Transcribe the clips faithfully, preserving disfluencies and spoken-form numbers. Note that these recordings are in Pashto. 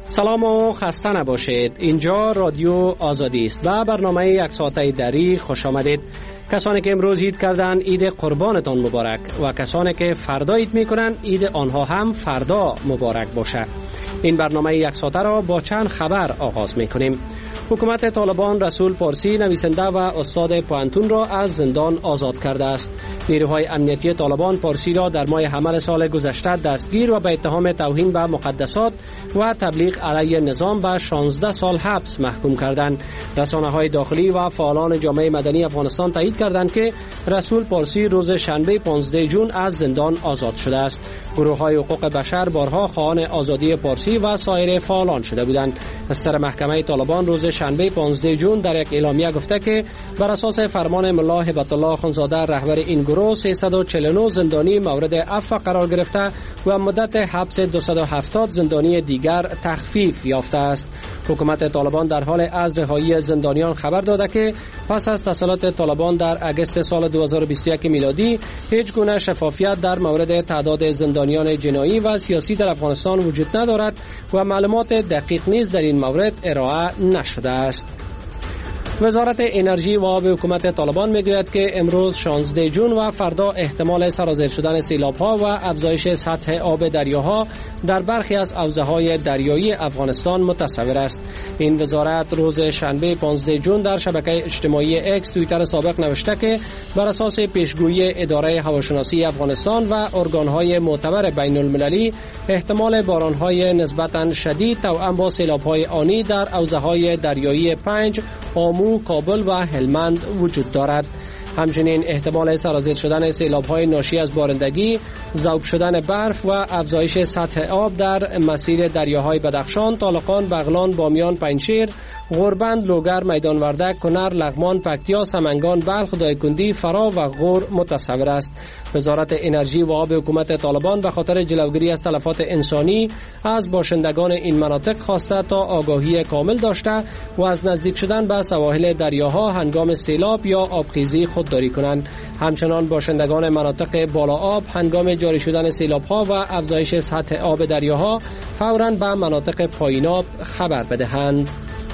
سلام و خسته نباشید. اینجا رادیو آزادی است و برنامه یک ساعته دری. خوش آمدید. کسانی که امروز عید کردن عید قربانتان مبارک و کسانی که فردا عید میکنن عید آنها هم فردا مبارک باشه. این برنامه یک ساعته را با چند خبر آغاز میکنیم. حکومت طالبان رسول پارسی نویسنده و استاد پوهنتون را از زندان آزاد کرده است. نیروهای امنیتی طالبان پارسی را در ماه حمل سال گذشته دستگیر و به اتهام توهین به مقدسات و تبلیغ علیه نظام به شانزده سال حبس محکوم کردند. رسانه‌های داخلی و فعالان جامعه مدنی افغانستان تایید کردند که رسول پارسی روز شنبه پانزده ژوئن از زندان آزاد شده است. گروه‌های حقوق بشر بارها خواهان آزادی پارسی و سایر فعالان شده بودند. مستر محکمه طالبان روز شنبه پانزده ژوئن در یک اعلامیه گفته که بر اساس فرمان ملا هبت الله اخوندزاده رهبر این گروه سیصد و چهل و نه زندانی مورد عفو قرار گرفته و مدت حبس دویست و هفتاد زندانی دیگر تخفیف یافته است. حکومت طالبان در حال از رهایی زندانیان خبر داده که پس از تسلط طالبان در اگست سال دو هزار و بیست و یک میلادی هیچ گونه شفافیت در مورد تعداد زندانیان جنایی و سیاسی در افغانستان وجود ندارد و معلومات دقیق نیز در این مورد ارائه نشده است. وزارت انرژی و آب حکومت طالبان میگوید که امروز شانزده ژوئن و فردا احتمال سرازیر شدن سیلاب‌ها و افزایش سطح آب دریاها در برخی از حوزه‌های دریایی افغانستان متصور است. این وزارت روز شنبه پانزده ژوئن در شبکه اجتماعی اکس توییتر سابق نوشته که بر اساس پیشگویی اداره هواشناسی افغانستان و ارگان‌های معتبر بین‌المللی احتمال باران‌های نسبتاً شدید توأم با سیلاب‌های آنی در حوزه‌های دریایی پنج، آمو، کابل و هلمند وجود دارد. همچنین احتمال سرازیر شدن سیلاب‌های ناشی از بارندگی، ذوب شدن برف و افزایش سطح آب در مسیر دریاهای بدخشان، طالقان، بغلان، بامیان، پنجشیر، غوربند، لوگر، میدان وردک، کنر، لغمان، پکتیا، سمنگان، بلخ، دایکندی، فرا و غور متصور است. وزارت انرژی و آب حکومت طالبان به خاطر جلوگیری از تلفات انسانی از باشندگان این مناطق خواسته تا آگاهی کامل داشته و از نزدیک شدن به سواحل دریاها هنگام سیلاب یا آبخیزی خودداری کنند. همچنان باشندگان مناطق بالا آب هنگام جاری شدن سیلاب‌ها و افزایش سطح آب دریاها فوراً به مناطق پایین آب خبر بدهند.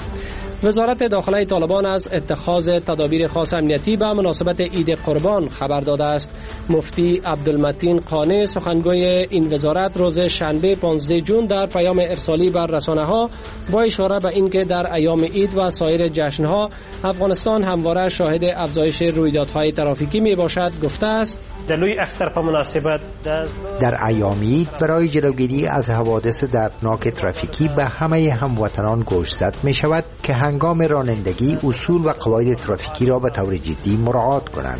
وزارت داخله طالبان از اتخاذ تدابیر خاص امنیتی به مناسبت عید قربان خبر داده است. مفتی عبدالمتین قانع سخنگوی این وزارت روز شنبه پانزده ژوئن در پیام ارسالی بر رسانه‌ها با اشاره به اینکه در ایام عید و سایر جشن‌ها افغانستان همواره شاهد افزایش رویدادهای ترافیکی میباشد گفته است: دلوی اختر په مناسبت در ایام عید برای جلوگیری از حوادث دردناک ترافیکی به همه هموطنان گوشزد می شود که هنگام رانندگی اصول و قواعد ترافیکی را به طور جدی مراعات کنند.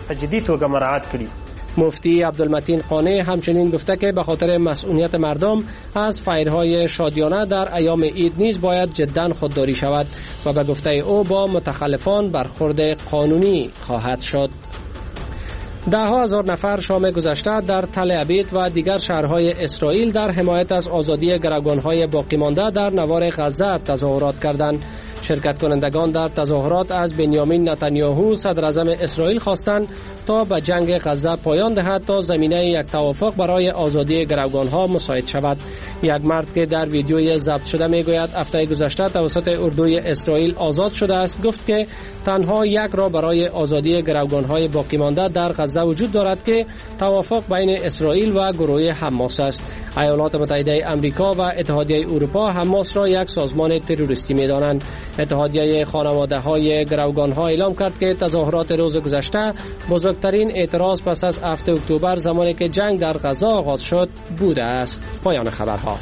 مفتی عبدالمتین قانع همچنین گفته که به خاطر مسئولیت مردم از فیرهای شادیانه در ایام عید نیز باید جداً خودداری شود و به گفته او با متخلفان برخورد قانونی خواهد شد. ده ها هزار نفر شام گذشته در تل ابیب و دیگر شهرهای اسرائیل در حمایت از آزادی گروگانهای باقی مانده در نوار غزه تظاهرات کردند. شرکت کنندگان در تظاهرات از بنیامین نتانیاهو صدر اعظم اسرائیل خواستند تا به جنگ غزه پایان دهد تا زمینه یک توافق برای آزادی گروگانها مساعد شود. یک مرد که در ویدیوی ضبط شده میگوید هفته گذشته توسط اردوی اسرائیل آزاد شده است، گفت که تنها یک راه برای آزادی گروگانهای باقی مانده در غزه وجود دارد که توافق بین اسرائیل و گروه حماس است. ایالات متحده آمریکا و اتحادیه اروپا حماس را یک سازمان تروریستی می‌دانند. اتحادیه خانواده‌های گروگان‌ها اعلام کرد که تظاهرات روز گذشته بزرگترین اعتراض پس از هفته اکتبر زمانی که جنگ در غزه آغاز شد بوده است. پایان خبرها.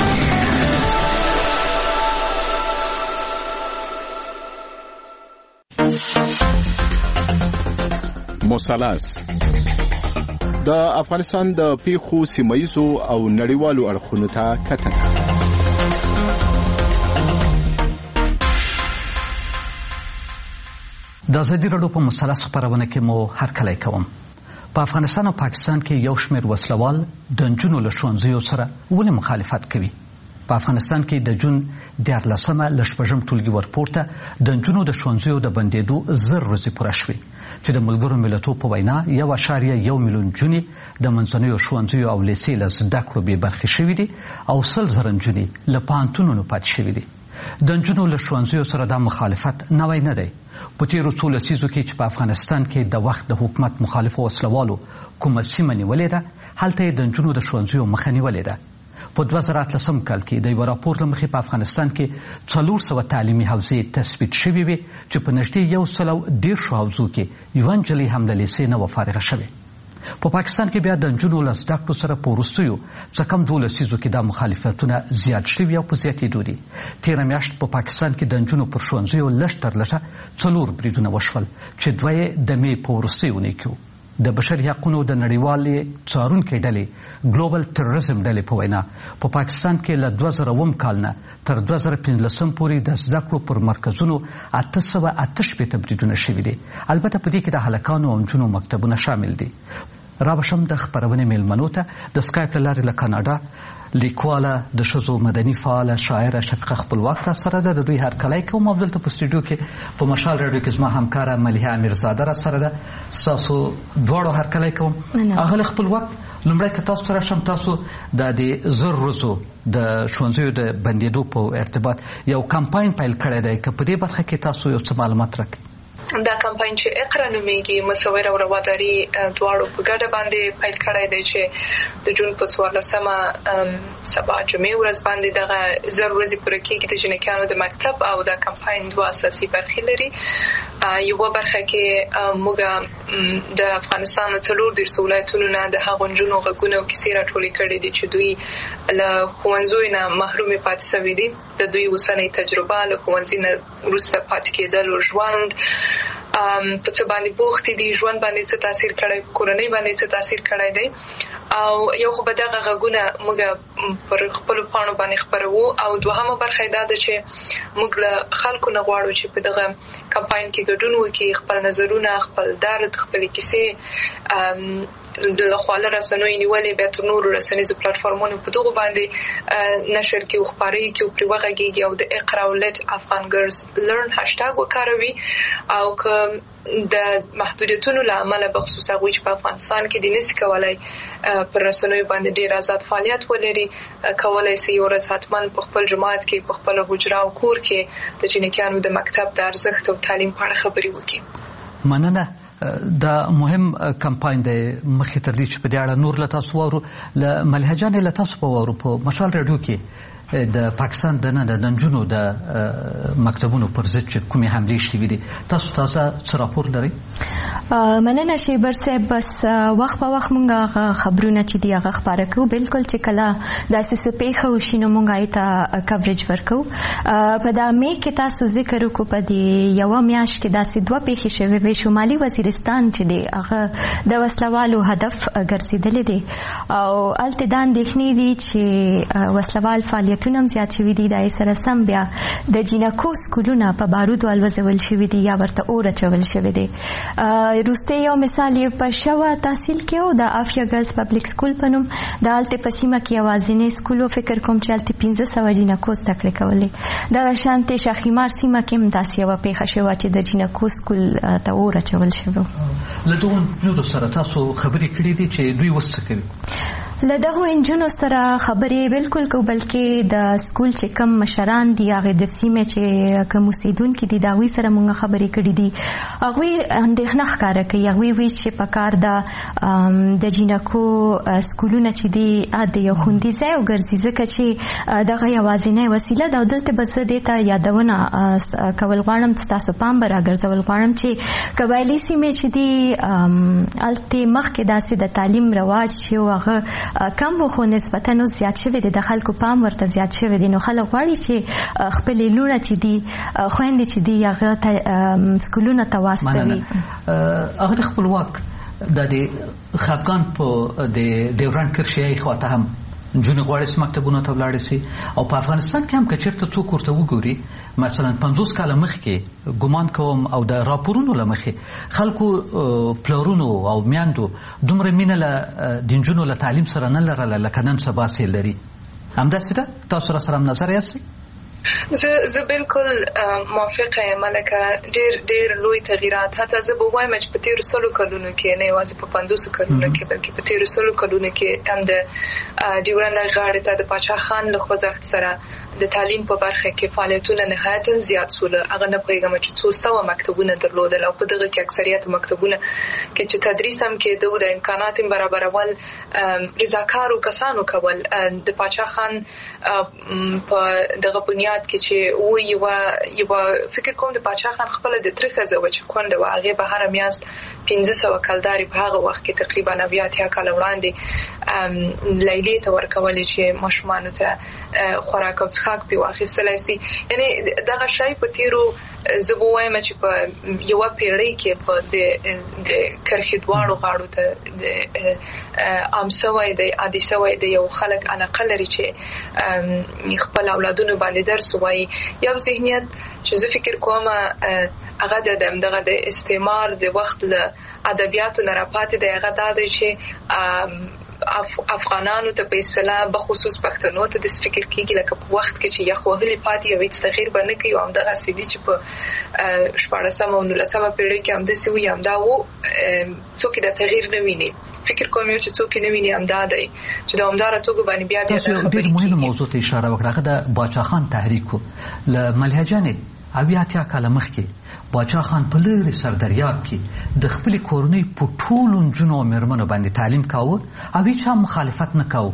مثلث د افغانستان د پیښو سیمایزو او نړیوالو اړخونو ته کتنه. د ازادي راډیو په مثلث خپرونه کې مو هرکلی کوم. په افغانستان او پاکستان کې یو شمېر وسلوال د نجونو له ښوونځیو سره ولې مخالفت کوي؟ په افغانستان کې د جون دیارلسمه له شپږم ټولګي ورپورته د نجونو د ښوونځیو د بندېدو زر ورځې پوره شوې چې د ملګرو ملتونو په وینا یو اعشاریه یو میلیون نجونې د منځنیو ښوونځیو او لیسې له زده کړو بې برخې شوي دي او سل زره نجونې له پوهنتونونو پاتې شوي دي. د نجونو له ښوونځیو سره دا مخالفت نوی نه دی. په تېرو څو لسیزو کې چې په افغانستان کې د وخت د حکومت مخالفو وسلوالو کومه سیمه نیولې ده، هلته یې د نجونو د ښوونځیو مخه نیولې ده. په دوه زره اتلسم کال کې د یوه راپور له مخې په افغانستان کې څلور سوه تعلیمي حوزې تثبیت شوې وې چې په نږدې یو سل او دېرشو حوزو کې یوه نجلۍ هم له لیسې نه وه فارغه شوې. په پاکستان کې بیا د نجونو له زده کړو سره په وروستیو څه کم دوو لسیزو کې دا مخالفتونه زیات شوي او په زیاتېدو دي. تېره میاشت په پاکستان کې د نجونو پر ښوونځیو لږ تر لږه څلور بریدونه وشول چې دوه یې د مې په وروستیو اونۍ کې وو. د بشري حقونو د نړیوالې څارونکې ډلې ګلوبل تروریزم ډلې په وینا په پاکستان کې له دوه زره اووم کال نه تر دوه زره پنځلسم پورې د زده کړو پر مرکزونو اته سوه اته شپېته بریدونه شوي دي. البته په دې کې د هلکانو او نجونو مکتبونه شامل دي. رابشم د خپرونې میلمنو ته د سکایپ له لارې له کاناډا لیکواله د ښځو مدني فعاله شاعره شفیقه خپلواک را سره ده. د دوی هرکلی کوم او دلته په سټوډیو کې په مشال راډیو کې زما همکاره ملیحه امیرزاده را سره ده. ستاسو دواړو هرکلی کوم. اغلې خپلواک، لومړی که تاسو سره شم، تاسو د دې زر ورځو د ښوونځیو د بندېدو په ارتباط یو کمپاین پیل کړی دی، که په دې برخه کې تاسو یو څه معلومات راکړئ. دا کمپاین چې اقرا نومیږي، مصور او رواداري دواړو په ګډه باندې پیل کړی دی چې د جون په څوارلسمه سبا جمعې ورځ باندې دغه زر ورځې پوره کېږي د جنکیانو د مکتب. او دا کمپاین دوه اساسي برخې لري. یوه برخه کې موږ د افغانستان له څلور دېرشو ولایتونو نه د هغو نجونو غږونه او کیسې راټولې کړې دي چې دوی له ښوونځیو نه محرومې پاتې سوي دي. د دوی اوسنۍ تجربه، له ښوونځي نه وروسته پاتې کېدل او ژوند په څه باندې بوختې دي، ژوند باندې څه تاثیر کړی، کورنۍ باندې څه تاثیر کړی دی. او یو خو به دغه غږونه موږ پر خپلو پاڼو باندې خپروو. او دوهمه برخه یې دا ده چې موږ له خلکو نه غواړو چې په دغه کمپاین کې ګډون وکړي، خپل نظرونه، خپل درد، خپلې کیسې له خواله رسنیو نیولې بیا تر نورو رسنیزو پلټفارمونو په دغو باندې نشر کړي او خپارې کړي او پرې وغږېږي او د اقرا او لیټ افغان ګرلز لرن هاشټاګ وکاروي. او که د محدودیتونو له امله به خصوص هغوی چې په افغانستان کې دي نسي کولی پر رسنیو باندې ډېر آزاد فعالیت ولري، کولی سي یو ورځ حتما په خپل جماعت کې، په خپله حجره او کور کې د جنکیانو د مکتب د ارزښت او تعلیم په اړه خبرې وکړي. مننه. دا مهم کمپاین دی. مخکې تر دې چې په دې اړه نور له تاسو واورو، له ملیحه جانې له تاسو په واورو په مشال راډیو کې د پاکستان د نه د نجونو د مکتبونو پر ضد چې کومې حملې شوي دي، تاسو تازه څه راپور لرئ؟ مننه شیبر صاحب. بس وخت په وخت مونږ خبرونه چې دی هغه خبره کوو. بالکل چې کله داسې څه پیښه وشي نو مونږ یې ته کوریج ورکوو. په دا مې کې تاسو ذکر وکړو په دې یوه میاشت کې داسې دوه پیښې شوې وې. شمالي وزیرستان چې دی هغه د وسلوالو هدف ګرځېدلی دی او هلته دا اندېښنې دي چې وسلوال فعالیتونه هم زیات شوي دي. دا یې سره سم بیا د جینکو سکولونه په بارودو الوځول شوي دي یا ورته اور اچول شوي دي. روسته یو مثال یې په شوه تحصیل کې و، د آفیا ګرلز پبلیک سکول په نوم. د هلته په سیمه کې یوازینی سکول و، فکر کوم چې هلته پنځه سوه جینکو زده کړې کولې. دغه شانتې شاخیمار سیمه کې هم داسې یوه پیښه شوه چې د جینکو سکول ته اور اچول شوی و. له دغو نجونو سره تاسو خبرې کړې دي چې دوی اوس څه کوي؟ له دغو انجونو سره خبرې بالکل کو، بلکې د سکول چې کم مشران دي هغې د سیمې چې کم اوسېدونکي دي د هغوی سره مونږ خبرې کړي دي. هغوی اندېښنه ښکاره کوي. هغوی وایي چې په کار ده د جینکو سکولونه چې دي د یو خوندي ځای وګرځي، ځکه چې دغه یوازینۍ وسیله ده. او دلته به زه دې ته یادونه کول غواړم، ستاسو پام به راګرځول غواړم چې قبایلي سیمې چې دي هلته مخکې داسې د تعلیم رواج چې هغه کم و، خو نسبتا نو زیات شوی دی، د خلکو پام ورته زیات شوی دی. نو خلک غواړي چې خپلې لوڼه چې دي، خویندې چې دي، هغه سکولونه ته واستوي. هغه خپلواک د دې خفګان په د ډیورنډ کرښې خواته هم نجونې غواړي چې مکتبونو ته ولاړې شي. او په افغانستان کې هم که چېرته څوک ورته وګوري، مثلا پنځوس کاله مخکې ګمان کوم او د راپورونو له مخې خلکو پلارونو او میندو دومره مینه له د نجونو له تعلیم سره نه لرله لکه نن سبا چې لري. همداسې ده تاسو را سره نظر یاستئ؟ زه زه بالکل موافقه یم ملکه. ډېر ډېر لوی تغییرات حتی زه به وایم چې په تېرو سلو کلونو کې نه یوازې په پنځوسو کلونو کې بلکې په تېرو سلو کلونو کې هم د ډیورنډ غاړې ته د پاچا خان له خوځښت سره د تعلیم په برخه کې فعالیتونه نهایتاً زیات شول. هغه نه پوهېږم چې څو سوه مکتبونه درلودل او په دغه کې اکثریت مکتبونه کې چې تدریس هم کېده د امکانات هم برابرول رضاکارو کسانو کول. د پاچا خان په دغه بنیاد کې چې و یوه یوه فکر کوم د پاچا خان خپله د تره ښځه وه چې کونډه وه، هغې به هره میاشت پنځه سوه کلدارې په هغه وخت کې تقریبا اویا اتیا کاله وړاندې لیلې ته ورکولې چې ماشومانو ته خوراک او څښاک پرې واخیستلی سي. یعنې دغه شی په تېرو زه به ووایم چې په یوه پیړۍ کې په د کرښې دواړو غاړو ته عام سوی دی، عادي سوی دی. یو خلک علاقه لري چې خپل اولادونو باندې درس ووایي. یو ذهنیت چې زه فکر کوم هغه د دغه د استعمار د وخت له ادبیاتو نه راپاتې دی. هغه دا دی چې افغانانو ته په اصطلاح بخصوص پښتنو ته داسې فکر کېږي لکه په وخت کې چې یخ وهلي پاتې یو هېڅ تغییر به نه کوي او همدغسې دي چې په شپاړسمه او نولسمه پیړۍ کې همداسې وي. همدا و څوک یې دا تغییر نه ویني. فکر کوم یو چې څوک یې نه ویني همدا دی چې دوامداره توګه باندې بیا بیا تاسو ډېر مهمه موضوع ته اشاره وکړه. هغه د باچا خان تحریک و. له ملحجانې اویا اتیا کاله مخکې باچا خان په لرې سردریاب کې د خپلې کورنۍ په ټولو نجونو او مېرمنو باندې تعلیم کاوه او هېچا مخالفت نه کاوه.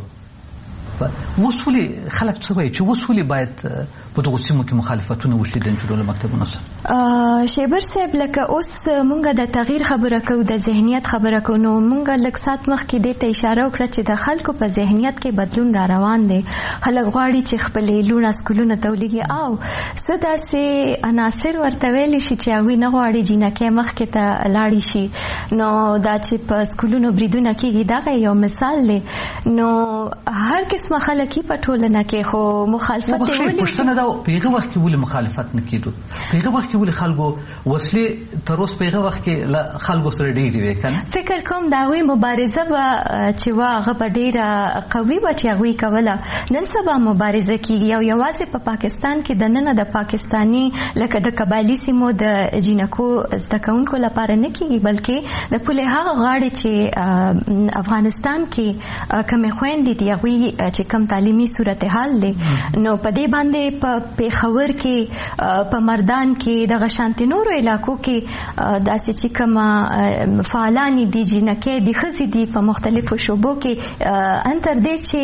اوس ولې خلک څه وایي چې اوس ولې باید په دغو سیمو کې مخالفتونه وشي د نجونو له مکتبونو سره؟ شیبر صاحب لکه اوس مونږ د تغییر خبره کوو، د ذهنیت خبره کوو، نو مونږ لږ ساعت مخکې دې ته اشاره وکړه چې د خلکو په ذهنیت کې بدلون را روان دی. خلک غواړي چې خپلې لوڼه سکولونه ته ولیږي او څه داسې عناصر ورته ویلی شي چې هغوی نه غواړي جینکۍ مخکې ته لاړې شي. نو دا چې په سکولونو بریدونه کېږي دغه یو مثال دی. نو هر قسمه خلک یې په ټولنه کې خو مخالفت یې ولې په هغه وخت کې ولې مخالفت نه کېدو؟ په هغه وخت کې ولې خلکو وسلې تر اوسه په هغه وخت کې له خلکو سره ډېرې وې که نه؟ فکر کوم د هغوی مبارزه به چې وه هغه به ډېره قوي وه چې هغوی کوله. نن سبا مبارزه کېږي او یوازې په پاکستان کې دننه د پاکستاني لکه د قبایلي سیمو د جینکو زده کوونکو لپاره نه کېږي بلکې د پولې هغه غاړې چې افغانستان کې کمې خویندې دي هغوی چې کم تعلیمي صورتحال دی نو په دې باندې په پیښور کې په مردان کې دغه شانتي نورو علاقو کې داسې چې کوم فعالان دي جنکې دي ښځې دي په مختلفو شعبو کې ان تر دې چې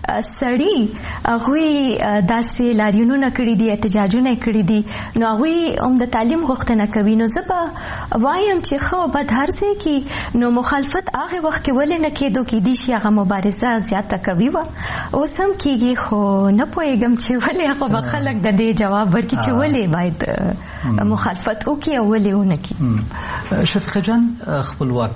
سړي هغوی داسې لاریونونه کړي دي احتجاجونه کړي دي نو هغوی هم د تعلیم غوښتنه کوي. نو زه به وایم چې ښه بد هر ځای کې نو مخالفت هغه وخت کې ولې نه کېدو کېدی شي هغه مبارزه زیاته کوي وه اوس هم کېږي خو نه پوهېږم چې ولې هغه به خلک د دې جواب ورکړي چې ولې باید مخالفت وکړي او ولې ونه کړي. شفیقه جان خپلواک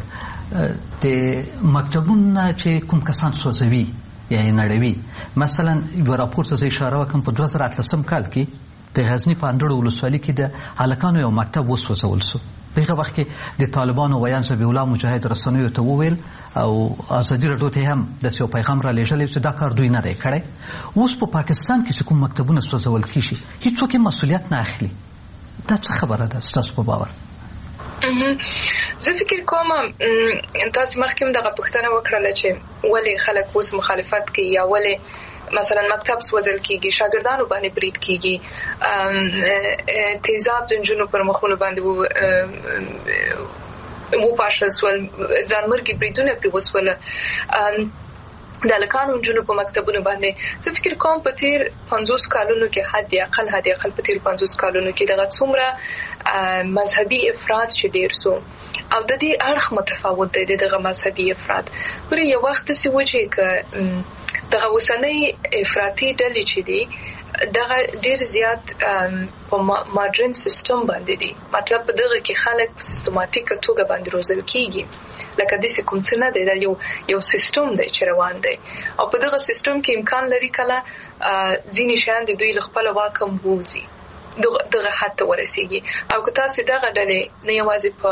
د مکتبونه چې کوم کسان سوځوي یا یې نړوي مثلا یو راپور ته زه اشاره وکړم په دوه زره اتلسم کال کې د غزني په اندړو ولسوالۍ کې د هلکانو یو مکتب وسوځول شو. په هغه وخت کې د طالبانو ویان ذبیح الله مجاهد رسنیو ته وویل او ازادي راډیو ته هم داسې یو پیغام را لېږلی چې دا کار دوی نه دی کړی. اوس په پاکستان کې چې کوم مکتبونه سوځول کېږي هېڅوک یې مسؤلیت نه اخلي. دا څه خبره ده ستاسو په باور؟ زه فکر کوم تاسو مخکې هم دغه پوښتنه وکړله چې ولې خلک اوس مخالفت کوي یا ولې مثلا مکتب سوځل کېږي، شاګردانو باندې برید کېږي، تیزاب د نجونو پر مخونو باندې وپاشل سول، ځانمرګي بریدونه پرې وسوله د هلکانو نجونو په مکتبونو باندې. زه فکر کوم په تېر پنځوس کالونو کې حد اقل حد اقل په تېر پنځوس کالونو کې دغه څومره مذهبي افراط چې ډېر سو او د دې اړخ متفاوت دی دغه مذهبي افراط. ګورې یو وخت داسې و چې که دغه اوسنۍ افراطي ډلې چې دي دغه ډېر زیات په ماډرن سیستم باندې دي، مطلب په دغه کې خلک په سیستماتیکه توګه باندې روزل کېږي لکه داسې کوم څه نه دی، دا یو یو سیستم دی چې روان دی او په دغه سیستم کې امکان لري کله ځینې شیان د دوی له خپله واکه ووځي دغه حد ته ورسېږي. او که تاسې دغه ډلې نه یوازې په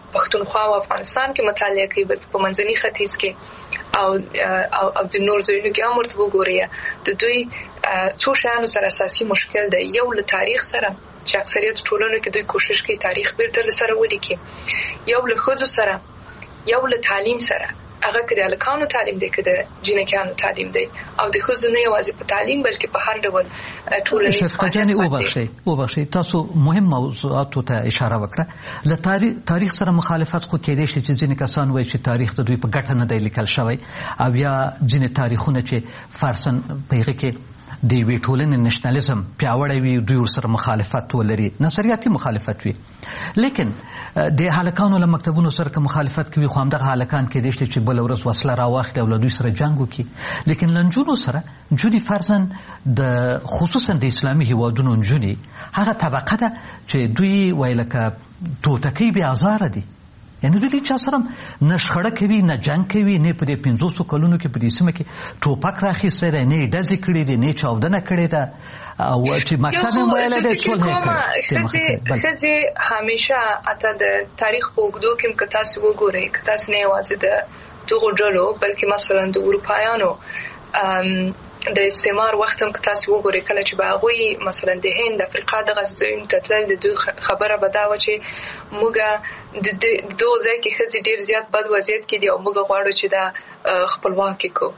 پښتونخوا او افغانستان کې مطالعه کوي بلکې په منځني ختیځ کې او او او د نور ځایونو کې هم ورته وګورئ د دوی څو شیانو سره اساسي مشکل دی. یو له تاریخ سره چې اکثریت ټولنو کې دوی کوشش کوي تاریخ بیرته سره ولیکي، یو له ښځو سره، یو له تعلیم سره، هغه کې د هلکانو تعلیم دی که د جینکیانو تعلیم دی او د ښځو نه یوازې په تعلیم بلکې په هر ډول ټولنیز شفقت جانې وبخښئ وبخښئ تاسو مهم موضوعاتو ته اشاره وکړه. له تاریخ سره مخالفت خو کېدای شي چې ځینې کسان وایي چې تاریخ د دوی په ګټه نه دی لیکل شوی او یا ځینې تاریخونه چې فرضاً په هغې کې د یوې ټولنې نشنالیزم پیاوړی وي دوی ورسره مخالفت ولري، نظریاتي مخالفت وي. لیکن د هلکانو له مکتبونو سره که مخالفت کوي خو همدغه هلکان کېدای شي چې بله ورځ وسله راواخلي او له دوی سره جنګ وکړي. لیکن له نجونو سره نجونې فرضاً د خصوصا د اسلامي هیوادونو نجونې هغه طبقه ده چې دوی وایي لکه توتکۍ بې ازاره دي، یعنی دوی چا سره نه شخړه کوي نه جنګ کوي، نه په دې پنځوسو کلونو کې په دې سیمه کې ټوپک راخیستی دی، نه یې ډزې کړي دي، نه یې چاودنه کړې ده او چې مکتب یې ویلی دی صلح یې کړې. ښځې همیشه حتی د تاریخ په اوږدو کې هم که تاسې وګورئ، که تاسې نه یوازې د دغو ډلو بلکې مثلا د اروپایانو د استعمار وخت هم که تاسې وګورئ کله چې به هغوی مثلا د هند افریقا دغه ځایونو ته تلل د دوی خبره به دا وه چې موږ د دغو ځای کې ښځې ډېر زیات بد وضعیت کې دي او موږ غواړو چې دا خپلواکې کړو.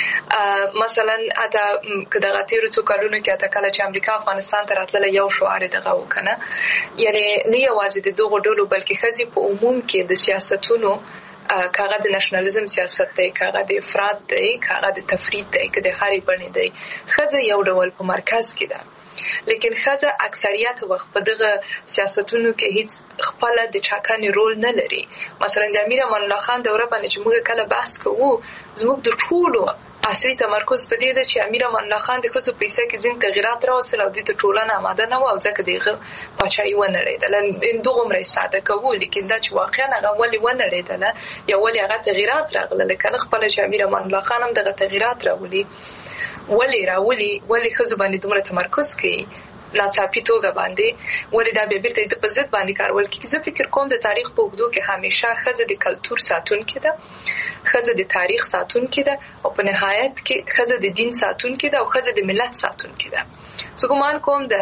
مثلا حتی که دغه تېرو څو کلونو کې حتی کله چې امریکا افغانستان ته راتلله یو شعار یې دغه و که نه، یعنې نه یوازې د دغو ډلو بلکې ښځې په عموم کې د سیاستونو که هغه د نشنالیزم سیاست دی، که هغه د افراط دی، که هغه د تفرید دی، که د هرې بڼې دی، ښځه یو ډول په مرکز کې ده. لیکن ښځه اکثریت وخت په دغه سیاستونو کې هیڅ خپله د ټاکنې رول نه لري. مثلا د امیر امان الله خان دوره باندې چې موږ کله بحث کوو زموږ د ټولو اصلي تمرکز په دې ده چې امیر امان الله خان د ښځو په حصه کې ځینې تغیرات راوستل او دې ته ټولنه آماده نه وه او ځکه د هغه پاچاهي ونړېدله. دغومره یې ساده کوو، لیکن دا چې واقعا هغه ولې ونړېدله یا ولې هغه تغیرات راغله لکه نه خپله چې امیر امان الله خان هم دغه تغیرات راولي ولې راولي ولې ښځو باندې دومره تمرکز کوي ناڅاپي توګه باندې ولې دا بیا بیرته د په ضد باندې کارول کېږي. زه فکر کوم د تاریخ په اوږدو کې همیشه ښځه د کلتور ساتونکې ده، ښځه د تاریخ ساتونکې ده او په نهایت کې ښځه د دین ساتونکې ده او ښځه د ملت ساتونکې ده. زه ګمان کوم د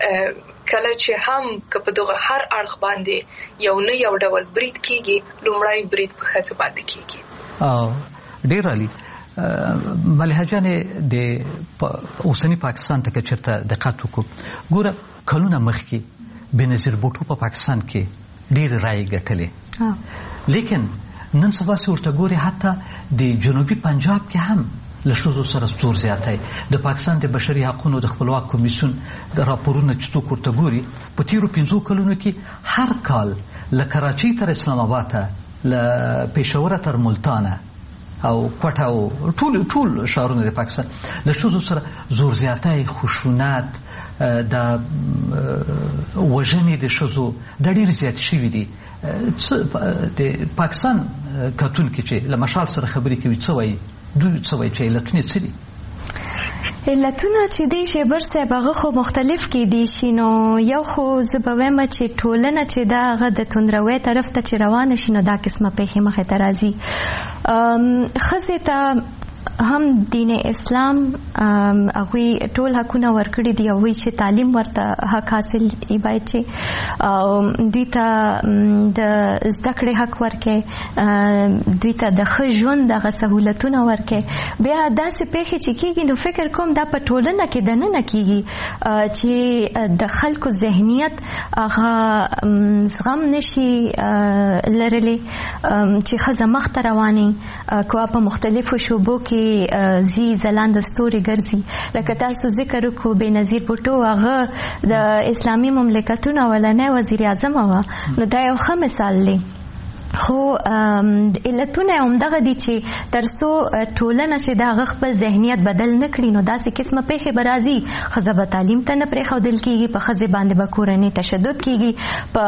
کله چې هم که په دغه هر اړخ باندې یو نه یو ډول برید کېږي لومړی برید په ښځه باندې کېږي. ډېر عالي. ملیحه جانې د اوسني پاکستان ته که چېرته دقت وکړو ګوره کلونه مخکې بېنظیر بوټو په پاکستان کې ډېرې رایې ګټلې، لیکن نن سبا چې ورته ګورې حتی د جنوبي پنجاب کې هم له ښځو سره زور زیاتی. د پاکستان د بشري حقونو د خپلواک کمیسیون د راپورونه چې څوک ورته ګوري په تېرو پنځو کلونو کې هر کال له کراچۍ تر اسلام آباد له پېښوره تر ملتانه او کوټه او ټول ټول ښارونه د پاکستان له ښځو سره زور زیاتی، خشونت، د وژنې د ښځو دا ډېر زیات شوي دي. د پاکستان کتونکي چې له مشال سره خبرې کوي څه وایي دوی څه وایي چې علتونه څه دي؟ علتونه چې دی شیبر صاحب هغه خو مختلف کېدی شي. نو یو خو زه به وایم چې ټولنه چې دا هغه د توندروي طرف ته چې روانه شي نو دا قسمه پیښې مخې ته راځي. ښځې ته هم دین اسلام هغوی ټول حقونه ورکړي دي او وایي چې تعلیم ورته حق حاصل یې باید چې دوی ته د زده کړې حق ورکړي، دوی ته د ښه ژوند دغه سهولتونه ورکړي. بیا داسې پیښې چې کېږي نو فکر کوم دا په ټولنه کې دننه کېږي چې د خلکو ذهنیت هغه زغم نشي لرلی چې ښځه مخته روانې کوه په مختلفو شعبو کې زی ځلانده ستوري ګرځي. لکه تاسو ذکر وکړو بېنظیر بوټو هغه د اسلامي مملکتونو اولنی وزیر اعظم وه، نو دا یو ښه مثال دی. خو علتونه همدغه دي چې ترڅو ټولنه چې د هغه خپل ذهنیت بدل نه کړي نو داسې قسمه پیښې به راځي. ښځه به تعلیم ته نه پرېښودل کېږي، په ښځې باندې به کورنۍ تشدد کېږي، په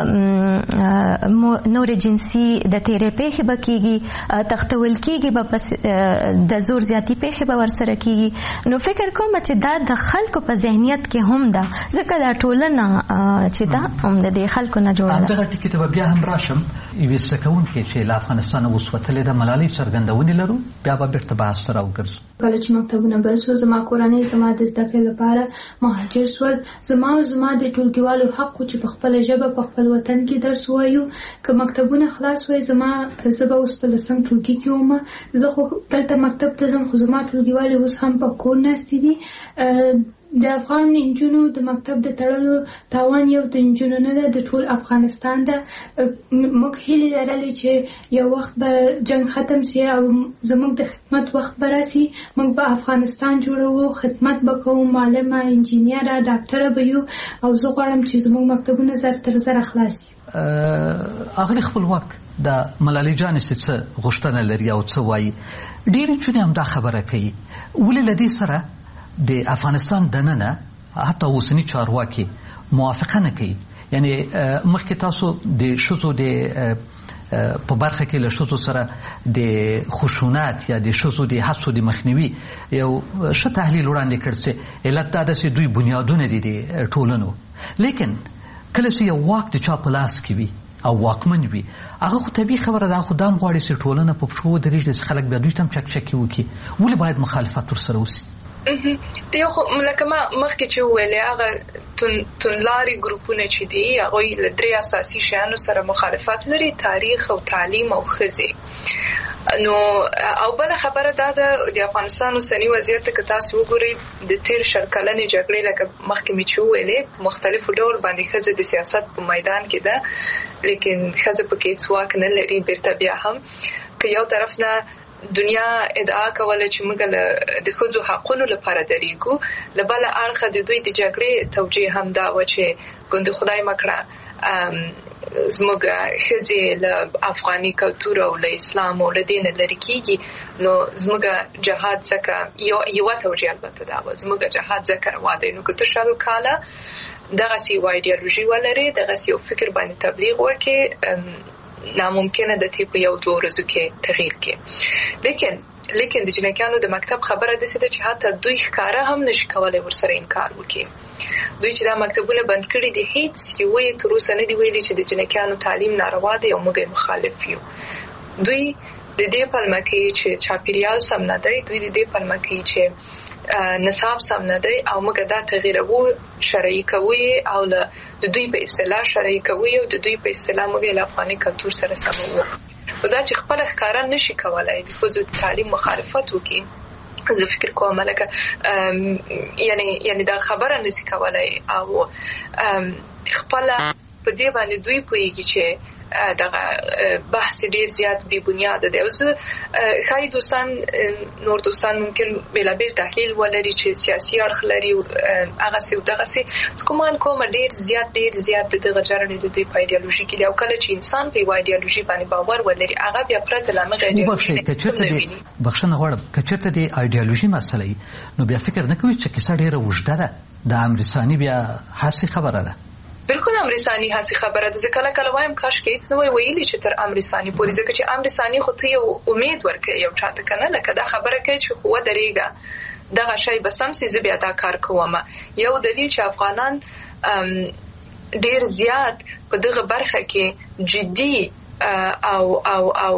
نورې جنسي د تېرې پیښې به کېږي، تختول کېږي به، د زور زیاتي پیښې به ورسره کېږي. نو فکر کوم چې دا د خلکو په ذهنیت کې هم ده، ځکه دا ټولنه چې ده هم د دې خلکو نه جوړه ده. همدغه ټکي ته به بیا هم راشم. یوې زده کوونکې چې له افغانستانه اوس وتلې ده، ملالۍ څرګندونې لرو، بیا به بېرته بحث ته راوګرځو. کله چې مکتبونه بند شو، زما کورنۍ زما د زده کړې لپاره مهاجر شول. زما او زما د ټولګیوالو حق و چې په خپله ژبه په خپل وطن کې درس ووایو. که مکتبونه خلاص وای، زما زه به اوس په لسم ټولګي کې وم. زه خو دلته مکتب ته ځم، خو زما ټولګیوالې اوس هم په کور ناستې دي. د افغان نجونو د مکتب د تړلو تاوان یو د نجونو نه ده، د ټول افغانستان ده. موږ هیلې لرلې چې یو وخت به جنگ ختم سي او زموږ د خدمت وخت به راسي، موږ به افغانستان جوړوو، خدمت به کوو، معلمه، انجینیره، ډاکټره به یو. او زه غواړم چې زموږ مکتبونه زر تر زره خلاص سي. اغلی خپلواک د ملالۍ جانې څه غوښتنه لري او څه وایي؟ ډېرې نجونې همدا خبره کوي. ولې له دې سره د افغانستان دننه حتی اوسني چارواکي موافقه نه کوي؟ یعنی مخکې تاسو د ښځو د په برخه کې له ښځو سره د خشونت یا د ښځو د هڅو د مخنیوي یو ښه تحلیل وړاندې کړ چې علت دا ده چې دوی بنیادونه دي د ټولنو. لیکن کله چې یو واک د چا په لاس کې وي او واکمن وي، هغه خو طبیعي خبره ده، خو دا هم غواړي چې ټولنه په پښو ودرېږي، چې خلک بیا دوی ته هم چکچکي وکړي. ولې باید مخالفت ورسره وسي؟ یو خو لکه ما مخکې چې وویلې، هغه توندلاري ګروپونه چې دي هغوی له درې اساسي شیانو سره مخالفت لري: تاریخ او تعلیم او ښځې. نو او بله خبره دا ده، د افغانستان اوسني وضعیت که تاسو وګورئ، د تېر شل کلنې جګړې لکه مخکې مې چې وویلې په مختلفو ډول باندې ښځه د سیاست په میدان کې ده، لیکن ښځه پکې هېڅ واک نه لري. بیرته بیا هم که یو طرف نه دنیا ادعا کوله چې موږ د ښځو حقونو لپاره درېږو، له بله اړخه د دوی د جګړې توجیه هم دا وه چې ګوندې خدای مکړه زموږ ښځې له افغاني کلتور او له اسلام او له دې نه لرې کېږي، نو زموږ جهاد ځکه یوه توجیه البته دا وه، زموږ جهاد ځکه روا دی. نو که ته شل کاله دغسې یوه ایډیالوژي ولرې، دغسې یو فکر باندې تبلیغ وکړې، ناممکنه ده تی په یو دوه ورځو کې تغییر کې. لیکن لیکن د جنکیانو د مکتب خبره داسې ده چې حتی دوی ښکاره هم نشي کولی ورسره انکار وکړي. دوی چې دا مکتبونه بند کړي دي، هیڅ یوه یې تر اوسه نه دي ویلي چې د جنکیانو تعلیم ناروا دی او موږ یې مخالف یو. دوی د دې پلمه کوي چې چاپیریال سم نه دی، دوی د دې پلمه کوي چې نصاب سم نه دی او موږ دا تغییرو شرعي کوي او له د دوی په اصطلاح شرعي کوي او د دوی په اصطلاح موږ له افغاني کلتور سره سموو. او دا چې خپل ښکارا نشي کولای د ښځو تعلیم مخالفت وکړي، زه فکر کوم لکه یعنی یعنی دا خبره نشي کولای او خپل په دې باندې دوی پوهیږي چې دغه بحث ډیر زیات بی بنیاد دی. اوس خای دوستان نور دوستان ممکن بلابل تحلیل ولري چې سیاسي اړخ لري هغه څه دغه څه کومال کوم ډیر زیات ډیر زیات دغه جرړې د دوی په ایډیالوژي کې او کله چې انسان په ایډیالوژي باندې باور ولري هغه بیا پرته لامغه ایډیالوژي بخښنه غواړم کچرته د ایډیالوژي مسلې نو بیا فکر نه کوي چې کیسه ډیره وژده ده د امریکایي بیا حاسي خبره ده. بالکل امریکایي هسي خبره ده. ځکه کله کله وایم کاش کې هیڅ نه وی ویلي چې تر امریکایي پورې، ځکه چې امریکایي خو ته یو امید ورکړي یو چاته کنه لکه دا خبره کوي چې خو درېګه دغه شی به سم سي زه بیا دا کار کوم. یو دلیل چې افغانان ډیر زیات په دغه برخه کې جدي او او او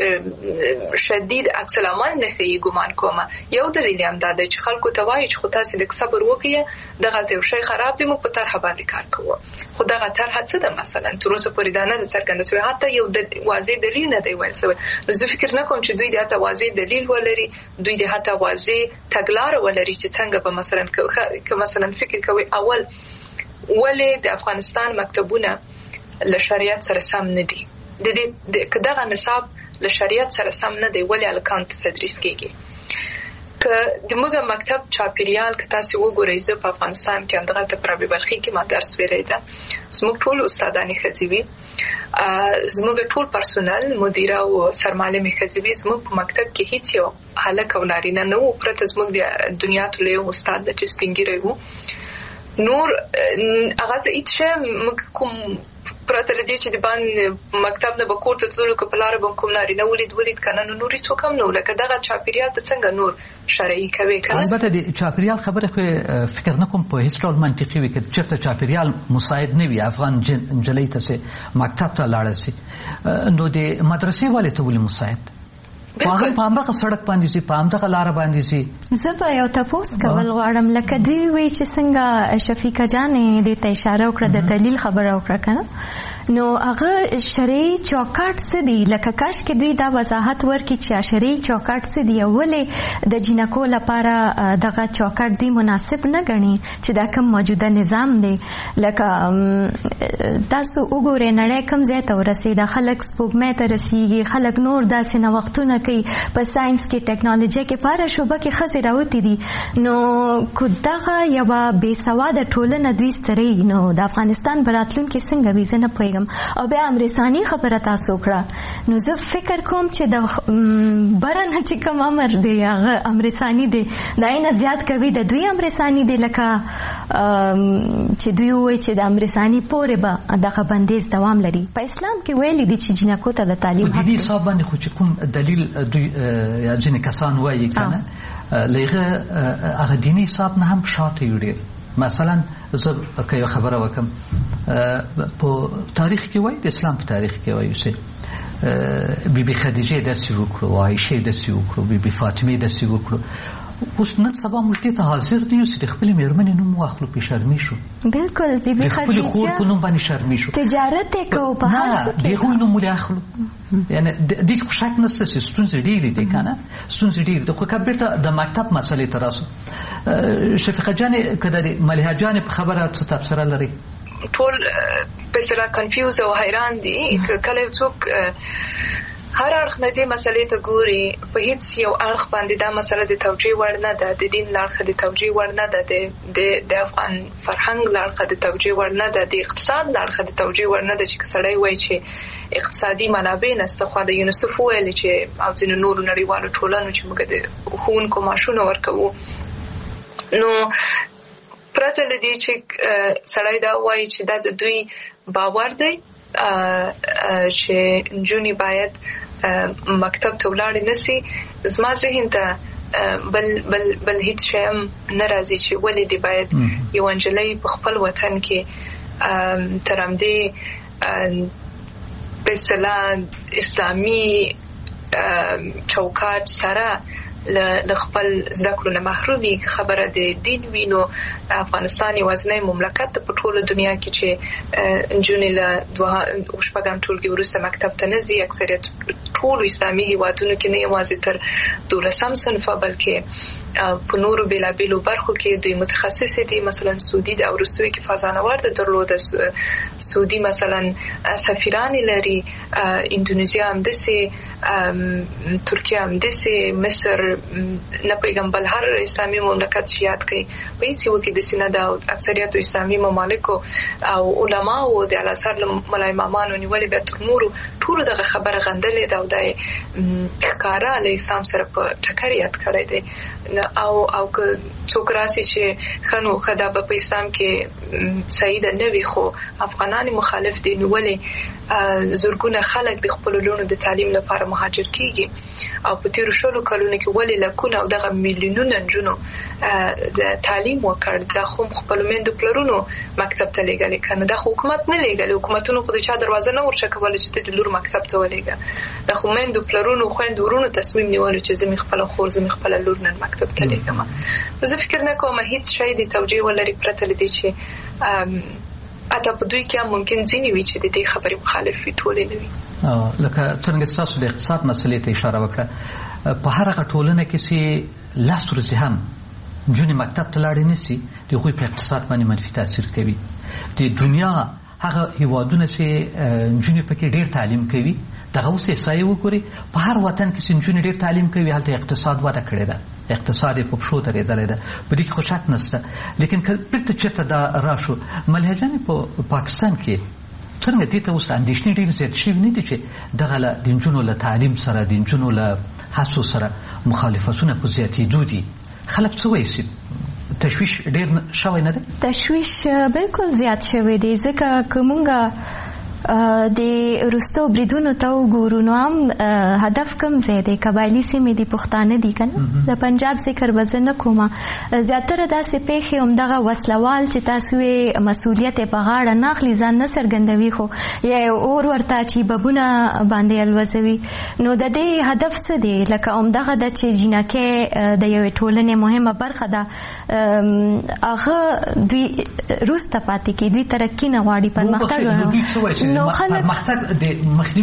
شدید عکس العمل نه کوي ګمان کوم. یو دلیل هم دا دی چې خلکو ته وایي چې خو تاسو لږ صبر وکړئ دغه یو شی خراب دی موږ په طرحه باندې کار کوو. خو دغه طرحه څه ده مثلا تر اوسه پورې دا نه څرګنده شوی، حتی یو د واضح دلیل نه دی ویل شوی. نو زه فکر نه کوم چې دوی د حتی واضح دلیل ولري، دوی د حتی واضح تګلاره ولري چې څنګه به مثلا که مثلا فکر کوي اول ولې د افغانستان مکتبونه له شریعت سره سم نه دي، د دې کداغه نصاب له شریعت سره سم نه دی ولې الکان تدریس کیږي. که د موږ مکتب چاپیریال که تاسو وګورئ زه په افغانستان کې همدغه ته پرابي بلخي کې ما درس ویلی ده، زموږ ټول استادانې ښځې وي زموږ ټول پرسونل مدیره او سرمعلم ښځې زموږ په مکتب کې هیڅ یو هلک او نارینه نه وو پرته زموږ د دنیا ټول یو استاد د چې سپین ږیری وو نور هغه ته هیڅ شی موږ کوم پرته لدې چې د باندې مکتب نه به کور ته تللو که په لاره به کوم نارینه ولید ولید که نه نو نور هېڅوک هم نه و لکه دغه چاپېریال ته څنګه نور شرعي کوې که نه البته د چاپېریال خبره خو فکر نه کوم په هېڅ ډول منطقي وي که چېرته چاپېریال مساعد نه وي افغان نجلۍ ته چې مکتب ته لاړه شي نو د مدرسې والې ته ولې مساعد هغه په همدغه سړک باندې ځي په همدغه لاره باندې ځي زه به یو تپوس کول غواړم لکه دوی وایي چې څنګه شفیقه جانې دې ته اشاره وکړه د دلیل خبره وکړه که نه نو هغه شرعي چوکاټ څه دي لکه کاش کې دوی دا وضاحت ورکړي چې شرعي چوکاټ څه دي او ولې د جینکو لپاره دغه چوکاټ دی مناسب نه ګڼي چې دا کوم موجوده نظام دی لکه تاسو وګورئ نړۍ کوم ځای ته ورسېده خلک سپوږمۍ ته رسېږي خلک نور داسې نوښتونه کوي په ساينس کې ټیکنالوژي کې په هره شعبه کې ښځې راوتې دي نو که دغه یوه بېسواده ټولنه دوی ستړی نو د افغانستان به راتلونکې څنګه وي زه نه پوهېږم او بیا امرساني خبره تاسو وکړه نو زه فکر کوم چې د بره نه چې کوم امر دی هغه امرساني دی د هغې نه زیات کوي د دوی امرساني دی لکه چې دوی ووایي چې د امرساني پورې به دغه بندیز دوام لري په اسلام کې ویلي دي چې جینکو ته د تعلیم حق دیني حساب باندې خو چې کوم دلیل دوی یا ځینې کسان وایي که نه له هغه هغه دیني حساب نه هم شاته یو ډېر مثلا زه که یو خبره وکم په تاریخ کې وایي د اسلام په تاریخ کې وایي چې بی بی خدیجه داسې وکړو عایشه داسې وکړو بی بی فاطمه داسې وکړو اوس نن سبا موږ دې ته حاضر دي چې د خپلې مېرمنې نوم واخلو پې شرمې شو بلکل بی بی د خپلې خور په نوم باندې شرمې شو تجارت یې کوو په هر څه کې د هغوی نوم ولې اخلو یعنې دې کې خو شک نشته چې ستونزې ډېرې دي که نه ستونزې ډېرې دي خو که بېرته د مکتب مسلې ته راسو شفیقه جانې که د ملیحه جانې په خبره څه تبصره لري ټول په اصطلاح کنفیوز او حیران دي کله یو څوک هر اړخ نه دې مسلې ته ګوري په هیڅ یو اړخ باندې دا مسله د توجیه وړ نه ده د دین له اړخه د توجیه وړ نه ده د افغان فرهنګ له اړخه د توجیه وړ نه ده د اقتصاد له اړخه د توجیه وړ نه ده چې سړی وایي چې اقتصادي منابع نشته خو د یونیسف ویلي چې او ځینو نورو نړیوالو ټولنو چې موږ د ښوونکو معاشونه ورکوو نو پرته له دې چې سړی دا وایي چې دا د دوی باور دی چې نجونې باید مکتب ته ولاړې نشي زما ذهن ته بل بل بل هیڅ شی هم نه راځي چې ولې دې باید یو نجلۍ په خپل وطن کې تر همدې په اصطلاح اسلامي چوکاټ سره له خپل زده کړو نه محرومي خبره د دین وینو افغانستان یوازینی مملکت د په ټوله دنیا کې چې نجونې له دوه شپږم ټولګي وروسته مکتب ته نه ځي اکثریت ټولو اسلامي هېوادونو کې نه یوازې تر دولسم صنفه بلکې په نورو بېلابېلو برخو کې دوی متخصصې دي مثلا سعودي د وروستیو کې فضانورد درلوده سعودي مثلا سفیرانې لري اندونیزیا همداسې ترکیه همداسې مصر نه پوهېږم بل هر اسلامي مملکت چې یاد کوي په هېڅ یوه کې داسې نه ده او اکثریتو اسلامي ممالکو او علماو د الاثر له ملا امامانو نیولې بیا تر نورو ټولو دغه خبره غندلې ده او دا یې ښکاره له اسلام سره په ټکر یاد کړی دی او او که څوک راسي چې ښه نو ښه دا به په اسلام کې صحیح ده نه وي خو افغانان مخالف دي نو ولې زرګونه خلک د خپلو لوڼو د تعلیم لپاره مهاجر کېږي او په تېرو شلو کلونو کې ولې لکونه او دغه میلیونونه نجونو د تعلیم وکړ دا خو خپلو میندو پلرونو مکتب ته لېږلې که نه دا خو حکومت نه لېږلې حکومتونو خو د چا دروازه نه ورچه کوله چې ته د لور مکتب ته ولېږه دا خو میندو پلرونو خویندو ورونو تصمیم نیولو چې زه مې خپله خور زه مې خپله لور نن مکتب ته لېږم نو زه فکر نه کوم هېڅ شی د توجیه ولري پرته له دې چې حتی په دوی کې هم ممکن ځینې وي چې د دې خبرې مخالف وي ټولې نه وي لکه څرنګه ستاسو د اقتصاد مسلې ته اشاره وکړه په هر هغه ټولنه کې چې لس ورځې هم نجونې مکتب ته لاړې نه شي د هغوی په اقتصاد باندې منفي تاثیر کوي د دنیا هغه هېوادونه چې نجونې پکې ډېر تعلیم کوي دغه اوس احصایې وګورئ په هر وطن کې چې نجونې ډېر تعلیم کوي هلته اقتصاد وده کړې ده اقتصاد یې په پښو درېدلی ده په دې کې خو شک نشته لیکن که بېرته چېرته دا راشو ملیحه جانې په پاکستان کې څنګه دې ته اوس اندېښنې ډېرې زیات شوي نه دي چې دغه له د نجونو له تعلیم سره د نجونو له هڅو سره مخالفتونه په زیاتېدو دي؟ خلک څه وایي چې تشویش ډېر شوی نه دی؟ تشویش بالکل زیات شوی دی، ځکه که مونږ د وروستو بریدونو ته وګورو نو هم هدف کم ځای دی، قبایلي سیمې دي، پښتانه دي که نه. د پنجاب ذکر به زه نه کومه، زیاتره داسې پیښې همدغه وسلوال چې تاسو یې مسؤلیت یې په غاړه نه اخلي، ځان نه څرګندوي، خو یا یې اور ورته چې ببونه باندې الوزوي. نو د دې هدف څه دی؟ لکه همدغه ده چې جینکۍ د یوې ټولنې مهمه برخه ده، هغه دوی وروسته پاتې کېږي، دوی ترقي نه غواړي، پرمختګ. نو خلک